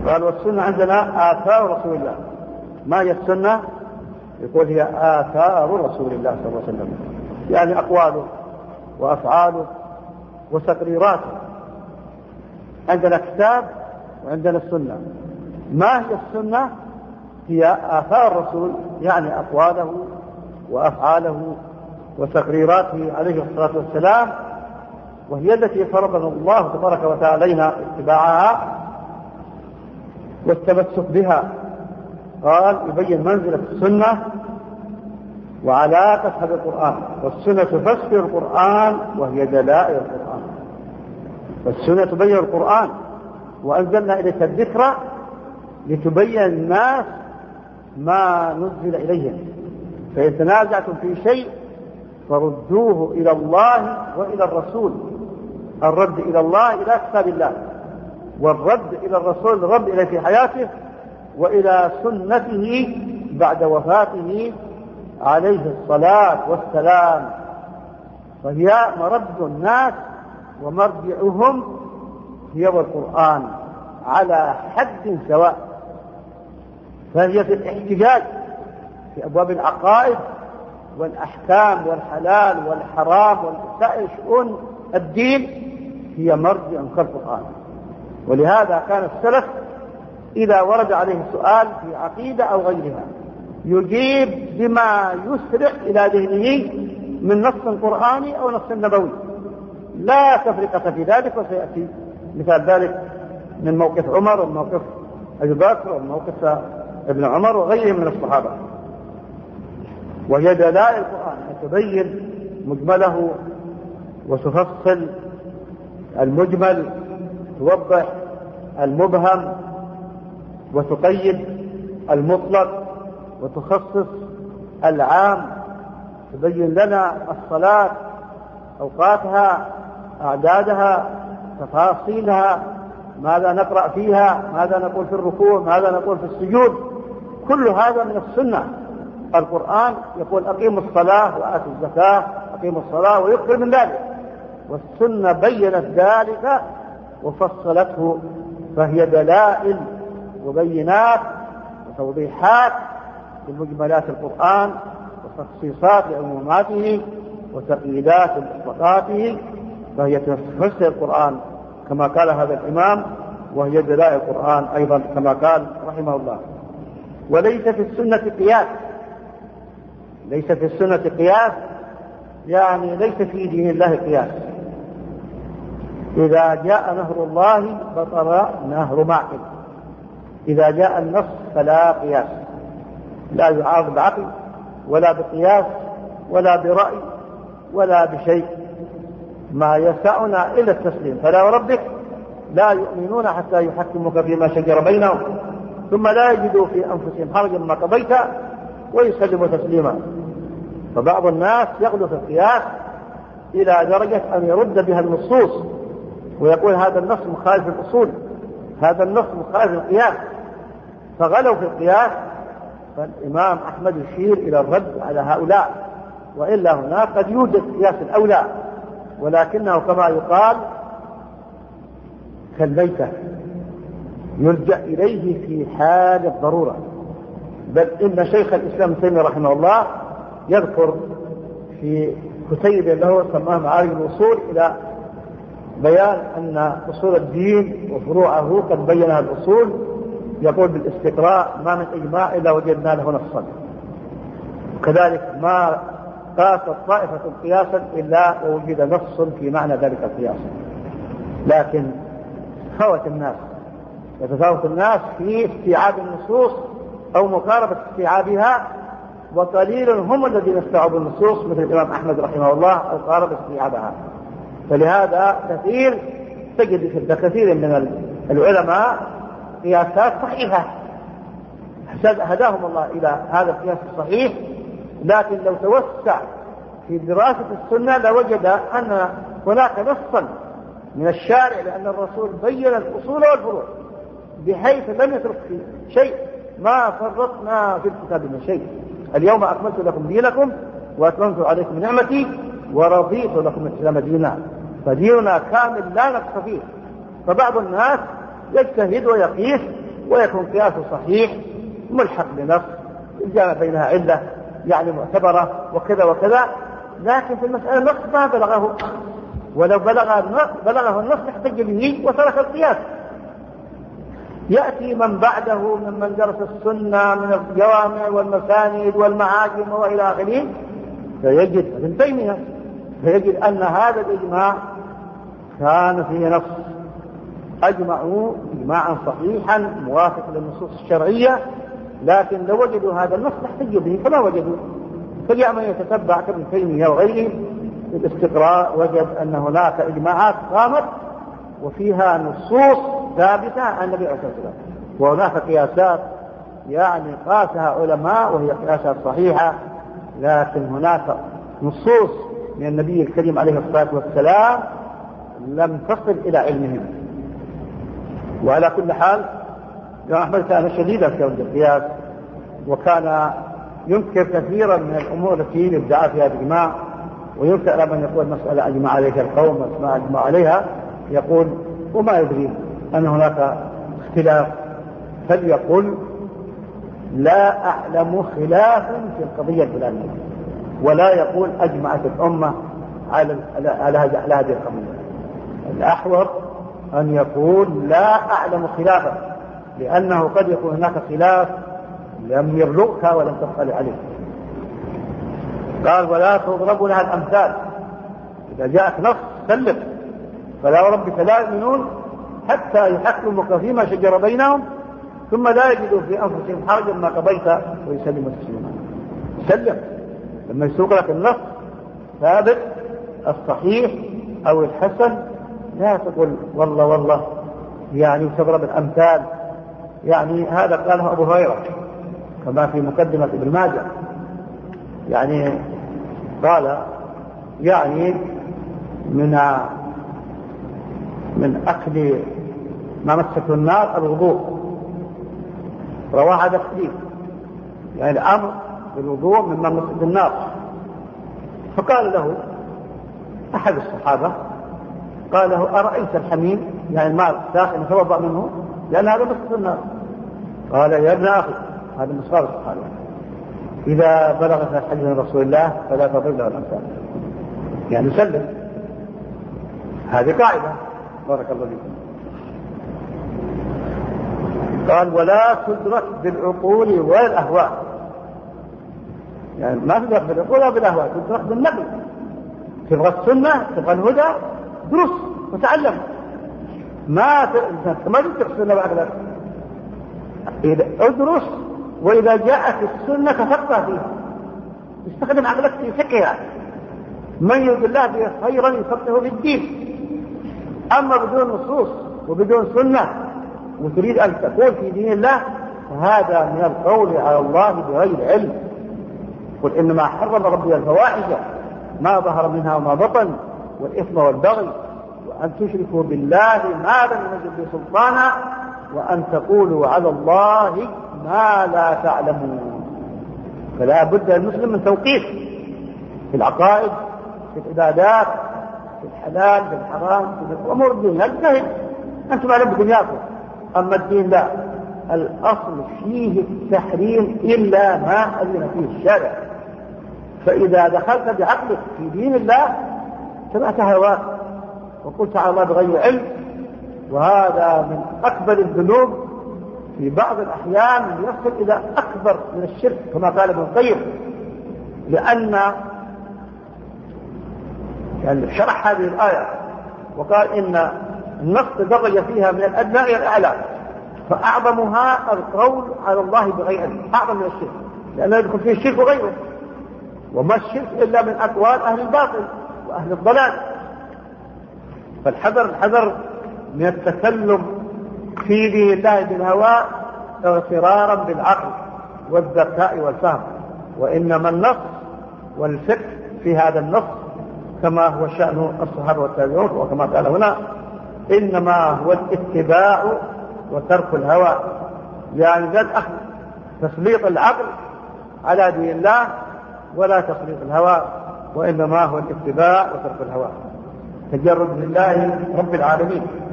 قال والسنة عندنا آثار رسول الله. ما هي السنة؟ يقول هي آثار رسول الله صلى الله عليه وسلم، يعني أقواله وأفعاله وتقريراته. عندنا كتاب وعندنا السنة. ما هي السنة؟ هي آثار الرسول، يعني أقواله وأفعاله وتقريراته عليه الصلاة والسلام، وهي التي فرضنا الله تبارك وتعالى علينا اتباعها والتمسك بها. قال يبين منزلة السنة وعلاقتها بالقرآن، والسنة تفسر القرآن وهي دلائل القرآن. والسنة تبين القرآن، وأنزلنا إليك الذكر لتبين الناس ما نزل إليهم، فإن تنازعتم في شيء فردوه إلى الله وإلى الرسول. الرد إلى الله إلى كتاب الله، والرد إلى الرسول الرد إليه في حياته وإلى سنته بعد وفاته عليه الصلاة والسلام. فهي مرد الناس ومرجعهم هي والقرآن على حد سواء. فهي في الاحتجاج في أبواب العقائد والأحكام والحلال والحرام وسائر شؤون الدين هي مرجع كالقرآن. ولهذا كان السلف إذا ورد عليه سؤال في عقيدة أو غيرها يجيب بما يسرع إلى ذهنه من نص قرآني أو نص نبوي، لا تفرقة في ذلك. وسيأتي مثال ذلك من موقف عمر وموقف أبي بكر وموقف ابن عمر وغيرهم من الصحابة. وهي دلائل القرآن تبين مجمله وتفصل المجمل، توضح المبهم وتقيد المطلق وتخصص العام، تبين لنا الصلاة أوقاتها أعدادها تفاصيلها، ماذا نقرأ فيها، ماذا نقول في الركوع، ماذا نقول في السجود. كل هذا من السنة. القرآن يقول أقيموا الصلاة وآتوا الزكاة، أقيموا الصلاة ويكثر من ذلك، والسنة بينت ذلك وفصلته. فهي دلائل وبينات وتوضيحات لمجملات القرآن وتخصيصات لعموماته وتقييدات لإطلاقاته. فهي تفسر القرآن كما قال هذا الإمام، وهي دلائل القرآن أيضا كما قال رحمه الله. وليس في السنة قياس. ليس في السنة قياس يعني ليس في دين الله قياس. إذا جاء نهر الله بطل نهر معقل. إذا جاء النص فلا قياس، لا يعارض بعقل ولا بقياس ولا برأي ولا بشيء. ما يسعنا إلا التسليم. فلا وربك لا يؤمنون حتى يحكموك فيما شجر بينهم ثم لا يجدوا في أنفسهم حرجا مما قضيت ويسلموا تسليما. فبعض الناس يغلو في القياس إلى درجة أن يرد بها النصوص ويقول هذا النص مخالف الأصول، هذا النص مخالف القياس، فغلوا في القياس. فالإمام أحمد يشير إلى الرد على هؤلاء. وإلا هناك قد يوجد قياس الأولى، ولكنه كما يقال كالميتة يرجع إليه في حال الضرورة. بل إن شيخ الإسلام ابن تيمية رحمه الله يذكر في كتيب له سماه معارج الوصول إلى بيان أن أصول الدين وفروعه قد بينها الأصول. يقول بالاستقراء ما من إجماع إلا وجدنا له نصا، وكذلك ما قاست طائفة قياسا إلا ووجد نص في معنى ذلك القياس. لكن يتفاوت الناس في استيعاب النصوص أو مقاربة استيعابها، وقليل هم الذين استوعبوا النصوص مثل الإمام أحمد رحمه الله أو قارب استيعابها. فلهذا تجد في كثير من العلماء قياسات صحيحة هداهم الله إلى هذا القياس الصحيح. لكن لو توسع في دراسة السنة لوجد أن هناك نصا من الشارع لأن الرسول بين الأصول والفروع بحيث لم يترك فيه شيء، ما فرطنا في الكتاب من شيء. اليوم أكملت لكم دينكم وأتممت عليكم نعمتي ورضيت لكم الإسلام دينا. فديننا كامل لا نقص فيه. فبعض الناس يجتهد ويقيس ويكون قياسه صحيح ملحق بنص الجامع بينها علة يعني معتبرة وكذا وكذا. لكن في المسألة النص ما بلغه، ولو بلغه النص احتج به وترك القياس. يأتي من بعده ممن درس السنة من الجوامع والمسانيد والمعاجم وإلى آخره فيجد ابن تيمية فيجد أن هذا الإجماع كان فيه نص، أجمعوا إجماعا صحيحا موافق للنصوص الشرعية، لكن لو وجدوا هذا النص احتجوا به فما وجدوا. فليعمل يتتبع كابن تيمية وغيره بالاستقراء وجد أن هناك إجماعات قامت وفيها نصوص ثابتة عن النبي عليه الصلاة والسلام، وهناك قياسات يعني قاسها علماء وهي قياسات صحيحة، لكن هناك نصوص من النبي الكريم عليه الصلاة والسلام لم تصل إلى علمهم. وعلى كل حال الإمام أحمد كان شديدا في القياس، وكان ينكر كثيرا من الأمور التي يدعى فيها الإجماع، وينكر على من يقول مسألة أجمع عليها القوم وما أجمع عليها، يقول وما يدري أن هناك اختلاف، فليقل لا أعلم خلافا في القضية الفلانية، ولا يقول أجمعت الأمة على هذه القضية. الأحوط أن يقول لا أعلم خلافا، لأنه قد يكون هناك خلاف لم يبلغك ولم تطلع عليه. قال ولا تضرب لها الأمثال، إذا جاءك نص سلم، فلا وربك لا يؤمنون حتى يحكموك فيما شجر بينهم ثم لا يجدوا في أنفسهم حرجا ما قضيت ويسلموا تسليما. سلم لما يسوق لك النص ثابت الصحيح أو الحسن، لا تقول والله يعني تضرب الأمثال. يعني هذا قاله أبو هريرة كما في مقدمة ابن ماجه، يعني قال يعني من أكل ما مسته النار الوضوء، رواه هذا الحديث، يعني الأمر بالوضوء مما مسته النار. فقال له أحد الصحابة قال له أرأيت الحميم، يعني الماء الساخن يتوضأ منه لأن هذا مسته النار. قال يا ابن أخي، هذا من صغار الصحابة، إذا بلغت الحديث من رسول الله فلا تضرب له الأمثال، يعني سلم. هذه قاعدة بارك الله فيكم. قال ولا تدرك بالعقول ولا الأهواء، يعني ما تدرك بالعقول ولا بالأهواء، تدرك بالنقل. تبغى السنة تبغى الهدى درس وتعلم، ما تدرك السنة بعقلك، إذا ادرس وإذا جاءت السنة تفقه فيها، استخدم عقلك في فقهها. من يريد الله به خيرا يفقهه في الدين. أما بدون نصوص وبدون سنة وتريد أن تقول في دين الله فهذا من القول على الله بغير علم. قل إنما حرم ربي الفواحش ما ظهر منها وما بطن والإثم والبغي وأن تشركوا بالله ما لم ينزل به سلطانا وأن تقولوا على الله ما لا تعلمون. فلا بد المسلم من توقيف في العقائد، في العبادات، في الحلال، في الحرام، في أمور الدين. لا تجتهد أنتم أعلم بدنياكم، أما الدين لا، الأصل فيه التحريم إلا ما أذن فيه الشارع. فإذا دخلت بعقلك في دين الله تبعت هواك وقلت على الله بغير علم، وهذا من أكبر الذنوب في بعض الأحيان يصل إلى أكبر من الشرك كما قال ابن القيم، لأن يعني شرح هذه الآية وقال إن النص تدرج فيها من الأدنى إلى الأعلى، فأعظمها القول على الله بغير علم، أعظم من الشرك، لأنه يدخل فيه الشرك وغيره، وما الشرك إلا من أقوال أهل الباطل وأهل الضلال. فالحذر من التكلم في دين الله بالهوى اغترارا بالعقل والذكاء والفهم، وإنما النص والفقه في هذا النص كما هو شأن الصحابة والتابعون، وكما قال هنا إنما هو الاتباع وترك الهوى، يعني ذات أخذ تسليط العقل على دين الله ولا تسليط الهوى، وإنما هو الاتباع وترك الهوى، تجرد لله رب العالمين.